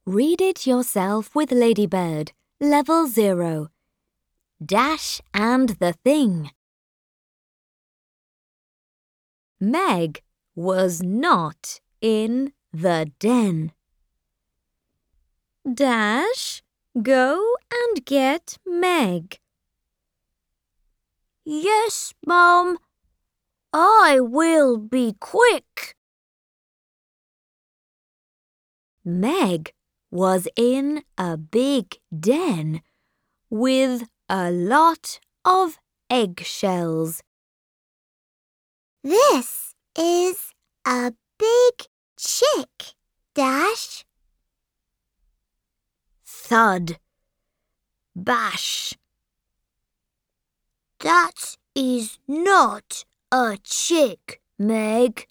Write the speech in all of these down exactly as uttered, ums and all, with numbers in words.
Read it yourself with Ladybird, Level zero. Dash and the Thing. Meg was not in the den. Dash, go and get Meg. Yes, Mum. I will be quick. Meg was in a big den with a lot of eggshells. This is a big chick, Dash. Thud. Bash. That is not a chick, Meg.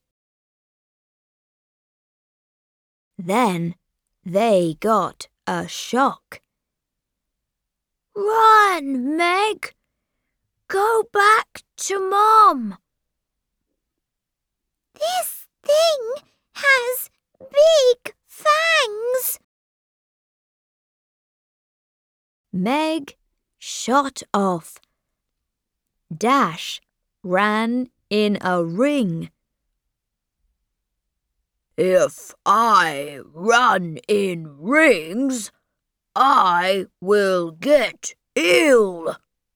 Then they got a shock. Run, Meg! Go back to Mom. This thing has big fangs. Meg shot off. Dash ran in a ring. If I run in rings, I will get ill.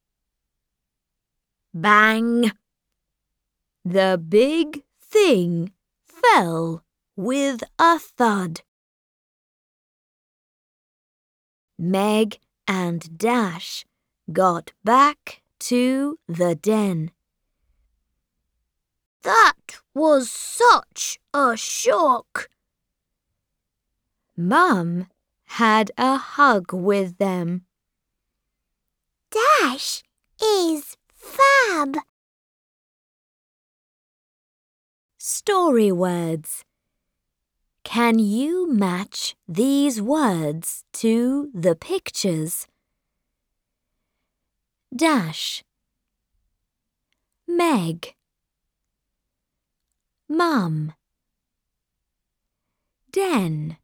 Bang! The big thing fell with a thud. Meg and Dash got back to the den. That was such a shock. Mum had a hug with them. Dash is fab. Story words. Can you match these words to the pictures? Dash. Meg. Mum. Den.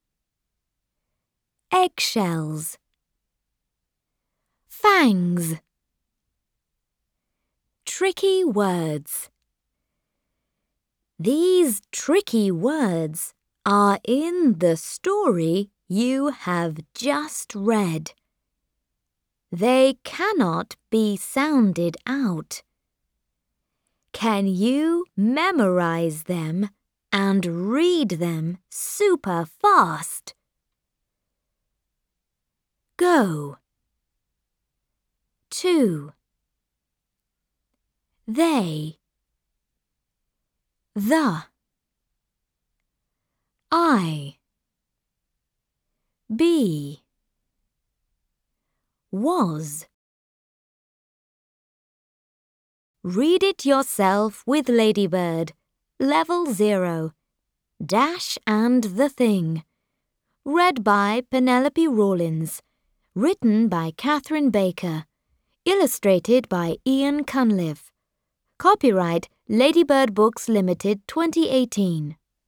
Eggshells. Fangs. Tricky words. These tricky words are in the story you have just read. They cannot be sounded out. Can you memorize them and read them super fast? Go. To. They. The. I. Be. Was. Read it yourself with Ladybird, Level zero. Dash and the Thing. Read by Penelope Rawlins. Written by Catherine Baker. Illustrated by Ian Cunliffe. Copyright Ladybird Books Limited twenty eighteen.